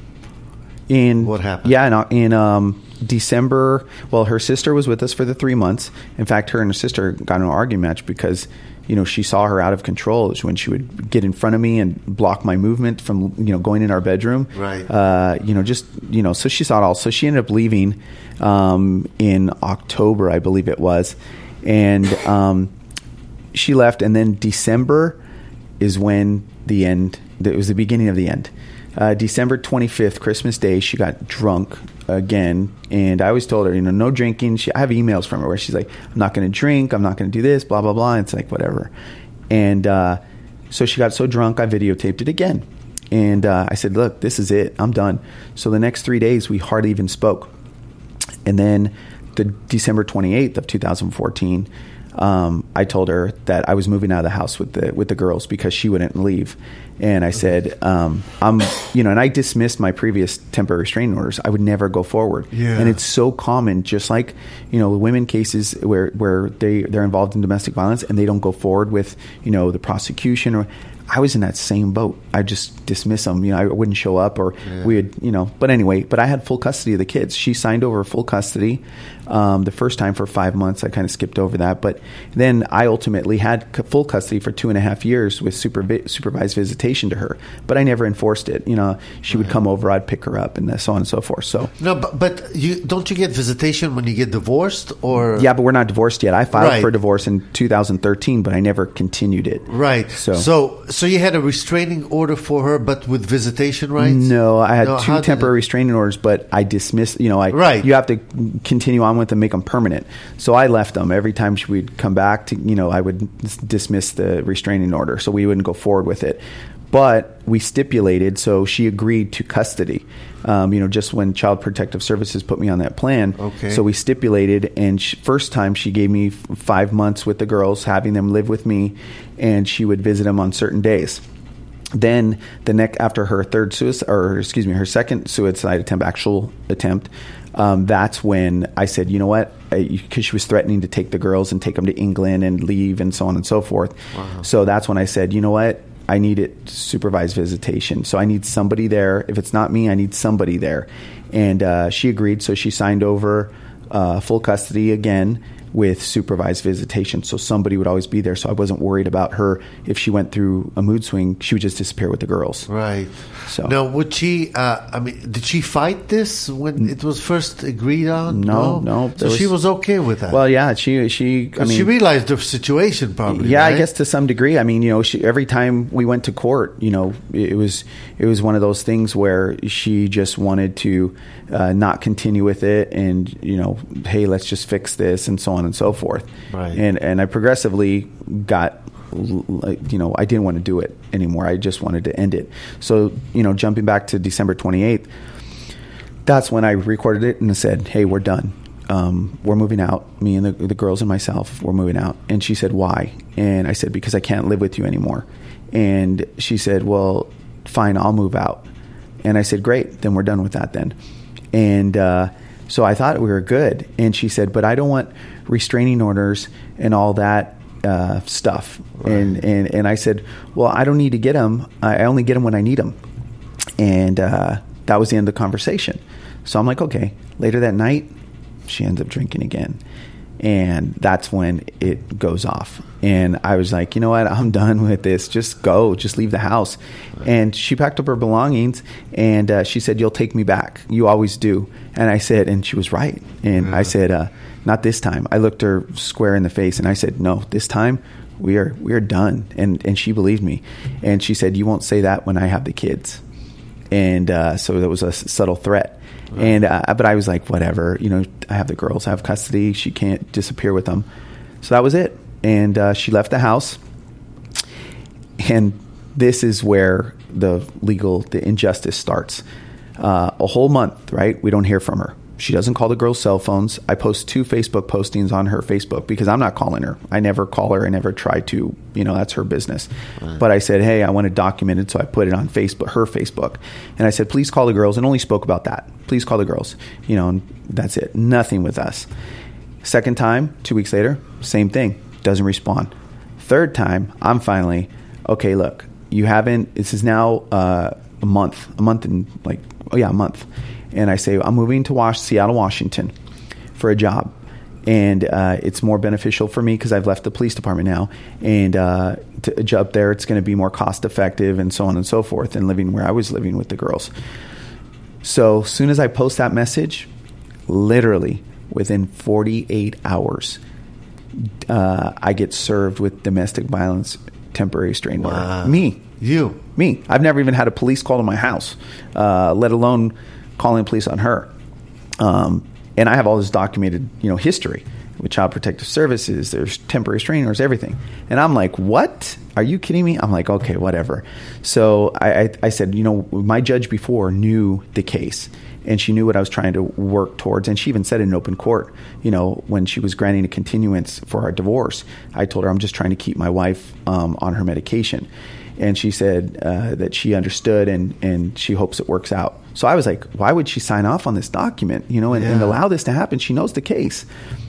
in what happened? Yeah, in, in um, December. Well, her sister was with us for the three months. In fact, her and her sister got in an argument match because, you know, she saw her out of control. It was when she would get in front of me and block my movement from, you know, going in our bedroom. Right. Uh, you know, just, you know, so she saw it all. So she ended up leaving um, in October, I believe it was. And um, she left. And then December is when the end, it was the beginning of the end. Uh, December twenty-fifth, Christmas Day, she got drunk again. And I always told her, you know, no drinking. She, I have emails from her where she's like, I'm not going to drink. I'm not going to do this, blah, blah, blah. And it's like, whatever. And uh, so she got so drunk, I videotaped it again. And uh, I said, look, this is it. I'm done. So the next three days, we hardly even spoke. And then the December twenty-eighth of two thousand fourteen, um, I told her that I was moving out of the house with the with the girls because she wouldn't leave. And I said, um, I'm, you know, and I dismissed my previous temporary restraining orders. I would never go forward. Yeah. And it's so common, just like, you know, the women cases where, where they, they're involved in domestic violence and they don't go forward with, you know, the prosecution. Or I was in that same boat. I just dismiss them. You know, I wouldn't show up, or Yeah. we would, you know, but anyway, but I had full custody of the kids. She signed over full custody um, the first time for five months. I kind of skipped over that. But then I ultimately had c- full custody for two and a half years with supervi- supervised visitation to her. But I never enforced it. You know, she would come over, I'd pick her up, and so on and so forth. So No, but, but you don't you get visitation when you get divorced, or yeah, but we're not divorced yet. I filed Right. for divorce in two thousand thirteen, but I never continued it. right? So- so, so you had a restraining order for her, but with visitation rights? No, I had No, two how did temporary it- restraining orders, but I dismissed. You know, I Right. You have to continue on with them, make them permanent. So I left them every time she would come back. To you know, I would dis- dismiss the restraining order, so we wouldn't go forward with it. But we stipulated, so she agreed to custody. Um, you know, just when Child Protective Services put me on that plan. Okay. So we stipulated, and she, first time she gave me f- five months with the girls, having them live with me, and she would visit them on certain days. Then the next, after her third suicide, or excuse me, her second suicide attempt, actual attempt, um, that's when I said, you know what, because she was threatening to take the girls and take them to England and leave and so on and so forth. Wow. So that's when I said, you know what, I need it supervised visitation. So I need somebody there. If it's not me, I need somebody there. And uh, she agreed. So she signed over uh, full custody again with supervised visitation. So somebody would always be there. So I wasn't worried about her. If she went through a mood swing, she would just disappear with the girls. Right. So- now, would she? Uh, I mean, did she fight this when it was first agreed on? No, no, So there she was- was okay with that. Well, yeah, she, she, I 'Cause mean, she realized the situation, probably. yeah, I right? guess to some degree. I mean, you know, she, every time we went to court, you know, it was it was one of those things where she just wanted to uh, not continue with it, and you know, hey, let's just fix this, and so on and so forth. Right. And and I progressively got, you know, I didn't want to do it anymore. I just wanted to end it. So, you know, jumping back to December twenty-eighth, that's when I recorded it and said, hey, we're done. um, we're moving out. Me and the, the girls and myself, we're moving out. And she said, why? And I said, because I can't live with you anymore. And she said, well, fine, I'll move out. And I said, great, then we're done with that then. And uh, so I thought we were good. And she said, but I don't want restraining orders and all that uh, stuff. Right. And, and and I said, well, I don't need to get them. I only get them when I need them. And uh, that was the end of the conversation. So I'm like, okay. Later that night, she ends up drinking again. And that's when it goes off. And I was like, you know what? I'm done with this. Just go. Just leave the house. Right. And she packed up her belongings, and uh, she said, you'll take me back. You always do. And I said, and she was right. And yeah. I said, uh, not this time. I looked her square in the face, and I said, no, this time we are we are done. And, and she believed me. And she said, you won't say that when I have the kids. And uh, so that was a subtle threat. Right. And uh, but I was like, whatever, you know, I have the girls, I have custody. She can't disappear with them. So that was it. And uh, she left the house. And this is where the legal, the injustice starts. Uh, a whole month, right? We don't hear from her. She doesn't call the girls' cell phones. I post two Facebook postings on her Facebook because I'm not calling her. I never call her. I never try to. You know, that's her business. Right. But I said, hey, I want it documented, so I put it on Facebook, her Facebook. And I said, please call the girls, and only spoke about that. Please call the girls. You know, and that's it. Nothing with us. Second time, two weeks later, same thing. Doesn't respond. Third time, I'm finally, okay, look, you haven't, this is now uh, a month, a month and like, oh yeah, a month. And I say, I'm moving to Was- Seattle, Washington for a job. And uh, it's more beneficial for me because I've left the police department now. And uh, to, a job there, it's going to be more cost effective and so on and so forth than living where I was living with the girls. So as soon as I post that message, literally within forty-eight hours, uh, I get served with domestic violence temporary restraining order. Wow. Me. You. Me. I've never even had a police call to my house, uh, let alone calling police on her. Um, and I have all this documented, you know, history with Child Protective Services. There's temporary restraining orders, everything. And I'm like, what? Are you kidding me? I'm like, okay, whatever. So I, I, I said, you know, my judge before knew the case, and she knew what I was trying to work towards. And she even said in open court, you know, when she was granting a continuance for our divorce, I told her I'm just trying to keep my wife um, on her medication. And she said uh, that she understood and, and she hopes it works out. So I was like, why would she sign off on this document, you know, and, yeah. and allow this to happen? She knows the case.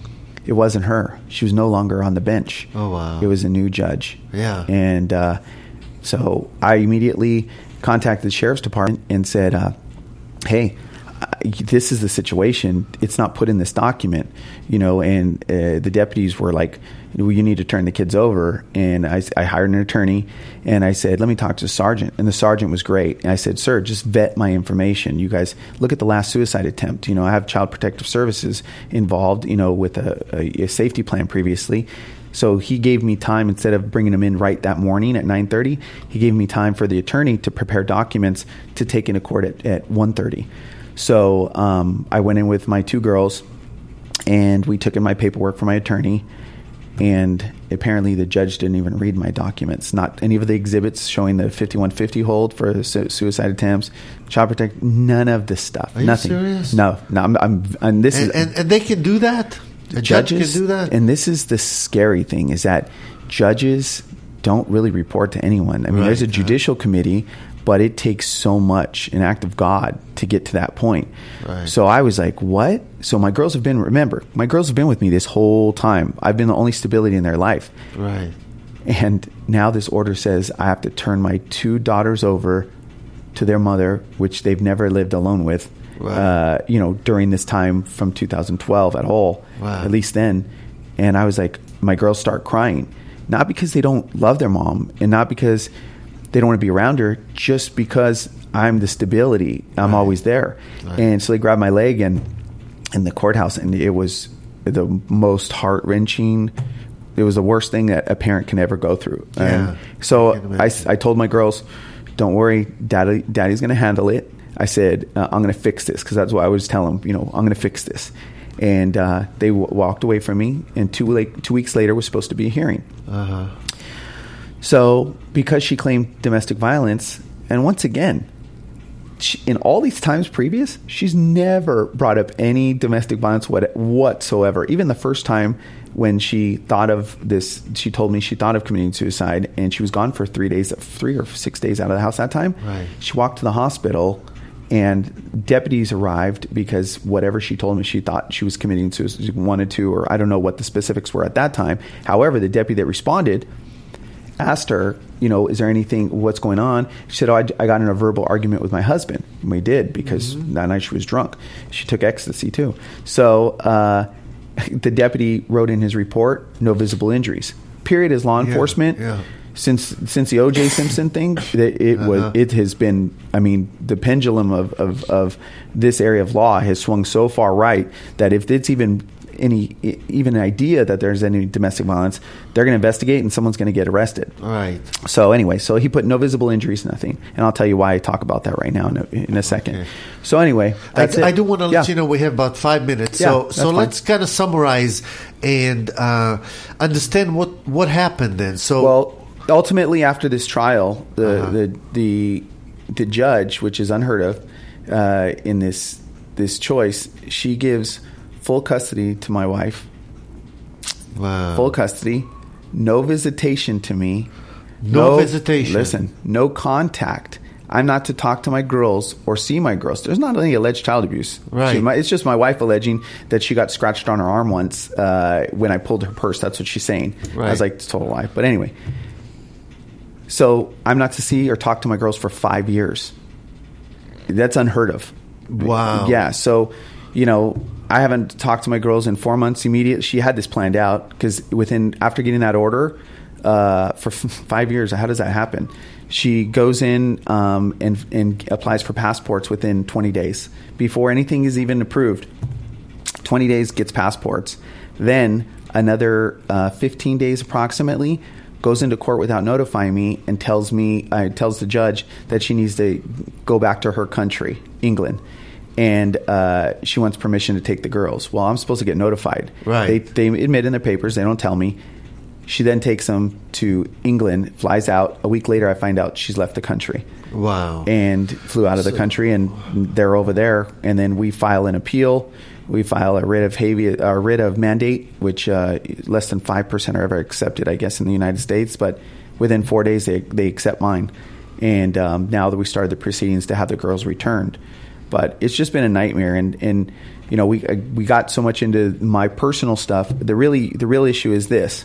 It wasn't her. She was no longer on the bench. Oh, wow. It was a new judge. Yeah. And uh, so I immediately contacted the sheriff's department and said, uh, hey, this is the situation. It's not put in this document, you know, and uh, the deputies were like, well, you need to turn the kids over. And I, I hired an attorney, and I said, let me talk to the sergeant. And the sergeant was great. And I said, sir, just vet my information. You guys look at the last suicide attempt. You know, I have Child Protective Services involved, you know, with a, a, a safety plan previously. So he gave me time, instead of bringing him in right that morning at nine thirty, he gave me time for the attorney to prepare documents to take into court at, at one thirty. So um, I went in with my two girls, and we took in my paperwork for my attorney. And apparently the judge didn't even read my documents, not any of the exhibits showing the fifty-one fifty hold for su- suicide attempts, child protect, none of this stuff. Are Nothing. you serious? No, no. I'm, I'm and this and, is and, and they can do that. A judge judges can do that. And this is the scary thing, is that judges don't really report to anyone. I mean, Right, there's a yeah. judicial committee, but it takes so much, an act of God, to get to that point. Right. So I was like, what? So my girls have been, remember, my girls have been with me this whole time. I've been the only stability in their life. Right. And now this order says I have to turn my two daughters over to their mother, which they've never lived alone with, Right. uh, you know, during this time from two thousand twelve at all, Wow. at least then. And I was like, my girls start crying, not because they don't love their mom and not because they don't want to be around her, just because I'm the stability. I'm Right. always there. Right. And so they grabbed my leg and in the courthouse, and it was the most heart-wrenching. It was the worst thing that a parent can ever go through. Yeah, And so I can I, imagine. I told my girls, don't worry, daddy, daddy's going to handle it. I said, uh, I'm going to fix this, because that's what I was telling them, you know, I'm going to fix this. And uh, they w- walked away from me, and two, like, two weeks later was supposed to be a hearing. Uh-huh. So because she claimed domestic violence, and once again, she, in all these times previous, she's never brought up any domestic violence what, whatsoever. Even the first time when she thought of this, she told me she thought of committing suicide, and she was gone for three days, three or six days out of the house that time. Right. She walked to the hospital, and deputies arrived because whatever she told me, she thought she was committing suicide, she wanted to, or I don't know what the specifics were at that time. However, the deputy that responded asked her, you know, is there anything, what's going on? She said, oh, I, I got in a verbal argument with my husband. And we did, because mm-hmm. that night she was drunk. She took ecstasy too. So uh, the deputy wrote in his report, no visible injuries. Period. As law enforcement, yeah, yeah. since since the O J Simpson thing, it, it uh-huh. was it has been. I mean, the pendulum of, of of this area of law has swung so far right that if it's even any even an idea that there's any domestic violence, they're going to investigate and someone's going to get arrested. Right. So anyway, so he put no visible injuries, nothing, and I'll tell you why I talk about that right now in a, in a second. Okay. So anyway, that's I, it. I do want to let yeah. you know we have about five minutes. Yeah, so so fine. let's kind of summarize and uh, understand what what happened then. So well, ultimately after this trial, the uh-huh. the the the judge, which is unheard of uh, in this this choice, she gives full custody to my wife. Wow. Full custody. No visitation to me. No, no visitation. Listen, no contact. I'm not to talk to my girls or see my girls. There's not any alleged child abuse. Right. She, my, it's just my wife alleging that she got scratched on her arm once uh, when I pulled her purse. That's what she's saying. Right. I was like, it's a total lie. But anyway. So I'm not to see or talk to my girls for five years. That's unheard of. Wow. Yeah. So, you know, I haven't talked to my girls in four months immediate. She had this planned out because within, after getting that order uh, for f- five years, how does that happen? She goes in um, and, and applies for passports within twenty days before anything is even approved. twenty days gets passports. Then another uh, fifteen days approximately goes into court without notifying me and tells me, uh, tells the judge that she needs to go back to her country, England. And uh, she wants permission to take the girls. Well, I'm supposed to get notified. Right. They, they admit in their papers. They don't tell me. She then takes them to England, flies out. A week later, I find out she's left the country. Wow. And flew out of the country, and they're over there. And then we file an appeal. We file a writ of habeas, a writ of mandate, which uh, less than five percent are ever accepted, I guess, in the United States. But within four days, they, they accept mine. And um, now that we started the proceedings to have the girls returned. But it's just been a nightmare, and, and you know we we got so much into my personal stuff. The really the real issue is this.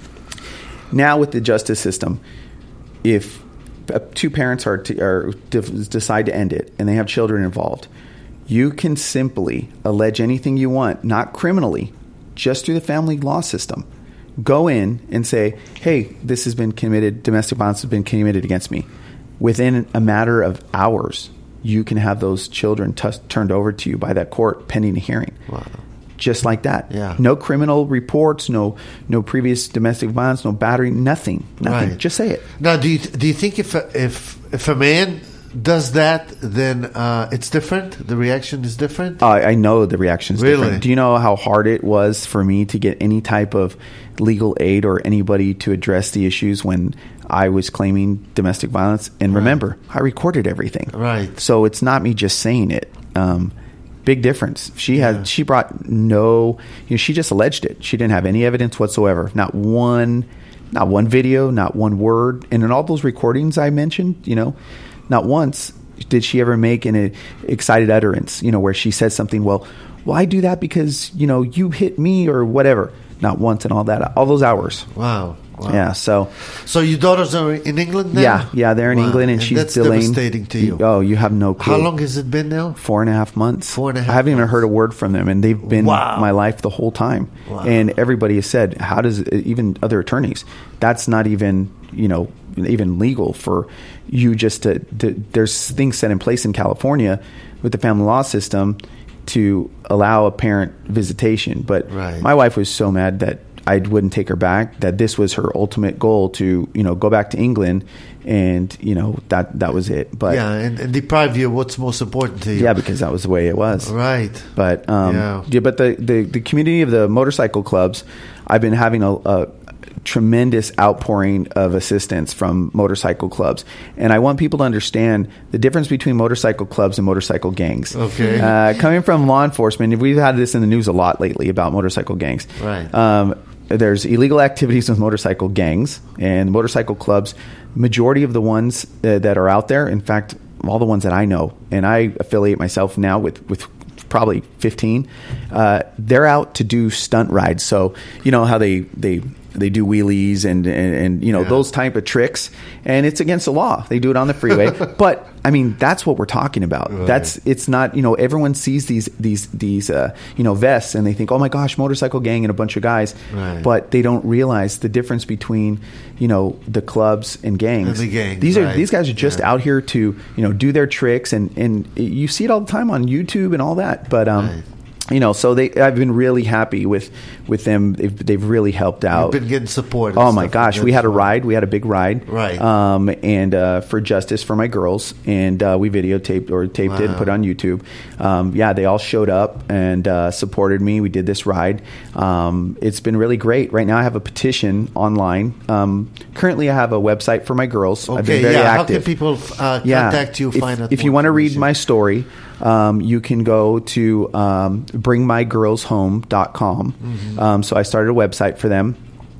Now with the justice system, if two parents are to, are decide to end it and they have children involved, you can simply allege anything you want, not criminally, just through the family law system. Go in and say, "Hey, this has been committed. Domestic violence has been committed against me." Within a matter of hours, you can have those children t- turned over to you by that court pending a hearing. Wow. Just like that. Yeah. No criminal reports, no no previous domestic violence, no battery, nothing. Nothing. Right. Just say it. Now, do you do you think if a, if if a man does that, then uh, it's different? The reaction is different? Uh, I know the reaction is really? different. Do you know how hard it was for me to get any type of legal aid or anybody to address the issues when I was claiming domestic violence? And right. remember, I recorded everything. Right. So it's not me just saying it. Um, big difference. She had, yeah. she brought no, you know, she just alleged it. She didn't have any evidence whatsoever. Not one, not one video, not one word. And in all those recordings I mentioned, you know, not once did she ever make an excited utterance, you know, where she says something, well, well, I do that because, you know, you hit me or whatever. Not once in all that, all those hours. Wow. Wow. Yeah, so so your daughters are in England now? Yeah, yeah, they're in wow. England, and, and she's that's delaying. devastating to you. Oh, you have no clue. How long has it been now? Four and a half months. Four and a half. I haven't months. even heard a word from them, and they've been wow. my life the whole time. Wow. And everybody has said, "How does it, even other attorneys? That's not even you know even legal for you just to, to." There's things set in place in California with the family law system to allow a parent visitation, but right. my wife was so mad that I wouldn't take her back, that this was her ultimate goal to, you know, go back to England, and, you know, that that was it. But yeah, and, and deprive you of what's most important to you. Yeah, because that was the way it was. Right. But, um, yeah. yeah, but the, the, the community of the motorcycle clubs, I've been having a, a tremendous outpouring of assistance from motorcycle clubs. And I want people to understand the difference between motorcycle clubs and motorcycle gangs. Okay. Uh, coming from law enforcement, we've had this in the news a lot lately about motorcycle gangs. Right. Um, there's illegal activities with motorcycle gangs and motorcycle clubs. Majority of the ones uh, that are out there, in fact, all the ones that I know, and I affiliate myself now with, with probably fifteen, uh, they're out to do stunt rides. So, you know how they, they, they do wheelies and, and, and you know, Yeah. those type of tricks, and it's against the law. They do it on the freeway. But I mean, that's what we're talking about. Right. That's, it's not, you know, everyone sees these, these, these, uh, you know, vests and they think, oh my gosh, motorcycle gang and a bunch of guys, Right. but they don't realize the difference between, you know, the clubs and gangs. And the gangs, These are, right. these guys are just Yeah. out here to, you know, do their tricks, and, and you see it all the time on YouTube and all that. But, um, Right. you know, so they, I've been really happy with, with them. They've, they've really helped out. You've been getting support. and Oh my stuff gosh, like we that. had a ride. We had a big ride, Right. Um, and uh, for justice for my girls, and uh, we videotaped or taped it and Wow. put it on YouTube. Um, yeah, they all showed up and uh, supported me. We did this ride. Um, it's been really great. Right now, I have a petition online. Um, currently, I have a website for my girls. I've Okay, been very yeah. How active. can people uh, Yeah. contact you? If, Find out if more you want to read information? my story, um, you can go to um, bring my girls home dot com. Mm-hmm. Um, so I started a website for them.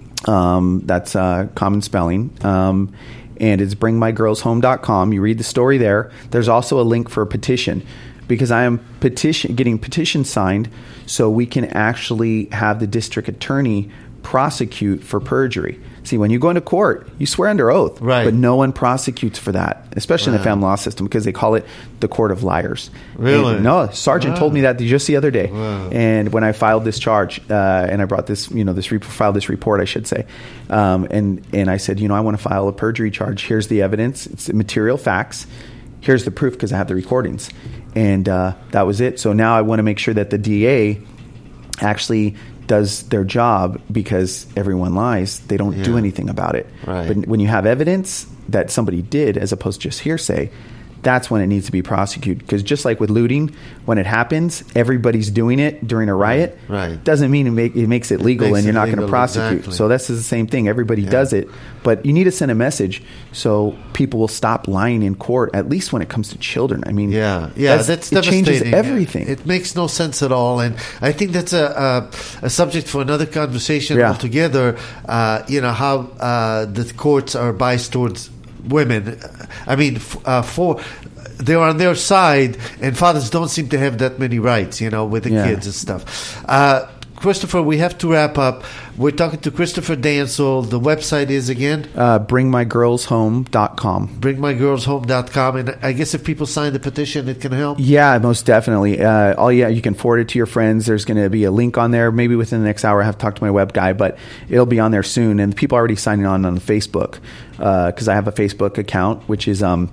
Um, that's uh, common spelling. Um, and it's bring my girls home dot com. You read the story there. There's also a link for a petition, because I am petition getting petitions signed so we can actually have the district attorney prosecute for perjury. See, when you go into court, you swear under oath, Right. but no one prosecutes for that, especially in the Wow. family law system, because they call it the court of liars. Really? And no, sergeant Wow. told me that just the other day. Wow. And when I filed this charge, uh, and I brought this, you know, this re- filed this report, I should say, um, and and I said, you know, I want to file a perjury charge. Here's the evidence. It's material facts. Here's the proof, because I have the recordings. And uh, that was it. So now I want to make sure that the D A actually does their job, because everyone lies. They don't do Yeah. anything about it. Right. But when you have evidence that somebody did, as opposed to just hearsay, that's when it needs to be prosecuted. Because just like with looting, when it happens, everybody's doing it during a riot. Right. Doesn't mean it, make, it makes it legal makes and you're it not going to legal, prosecute. exactly. So that's the same thing. Everybody Yeah. does it. But you need to send a message so people will stop lying in court, at least when it comes to children. I mean, Yeah, yeah, that's, it changes devastating. everything. It makes no sense at all, and I think that's a a, a subject for another conversation Yeah. altogether. Uh, you know how uh, the courts are biased towards women. I mean, f- uh, for they're on their side, and fathers don't seem to have that many rights. You know, with the Yeah. kids and stuff. Uh, Christopher, we have to wrap up. We're talking to Christopher Dansel. The website is again Uh, bring my girls home dot com. bring my girls home dot com. And I guess if people sign the petition, it can help. Yeah, most definitely. Uh, oh, yeah, you can forward it to your friends. There's going to be a link on there. Maybe within the next hour, I have to talk to my web guy, but it'll be on there soon. And people are already signing on on Facebook, because I have a Facebook account, which is um,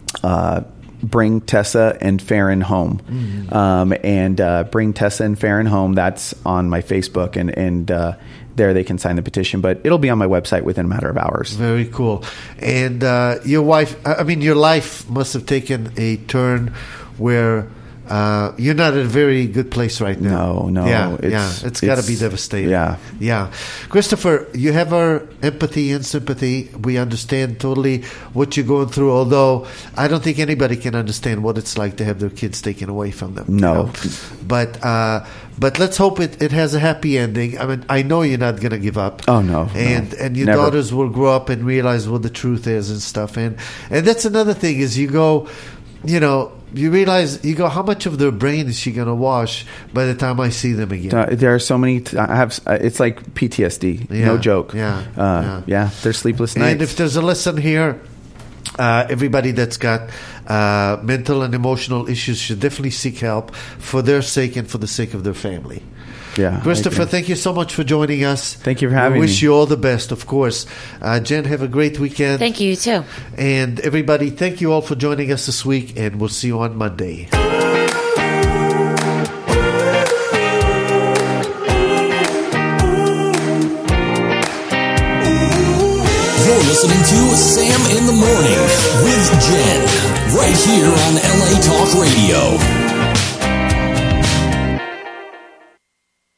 uh, Bring Tessa and Farron Home. Mm-hmm. Um, and uh, Bring Tessa and Farron Home, that's on my Facebook, and, and uh, there they can sign the petition. But it'll be on my website within a matter of hours. Very cool. And uh, your wife, I mean, your life must have taken a turn where uh, you're not in a very good place right now. No, no, Yeah, it's- yeah. It's got to it's- be devastating. yeah. Yeah. Christopher, you have our empathy and sympathy. We understand totally what you're going through, although I don't think anybody can understand what it's like to have their kids taken away from them. you No. know? But uh, but let's hope it, it has a happy ending. I mean, I know you're not going to give up. Oh, no, no. And and your Never. daughters will grow up and realize what the truth is and stuff. And and that's another thing is you go, you know, you realize you go, how much of their brain is she going to wash by the time I see them again? Uh, there are so many. T- I have. Uh, it's like P T S D. Yeah, no joke. yeah, Uh, yeah. yeah. There's sleepless nights. And if there's a lesson here, uh, everybody that's got uh, mental and emotional issues should definitely seek help for their sake and for the sake of their family. yeah, I Christopher, agree. thank you so much for joining us. Thank you for having we wish me. you all the best, of course. Uh, Jen, have a great weekend. Thank you, you too. And everybody, thank you all for joining us this week, and we'll see you on Monday. You're listening to Sam in the Morning with Jen, right here on L A Talk Radio.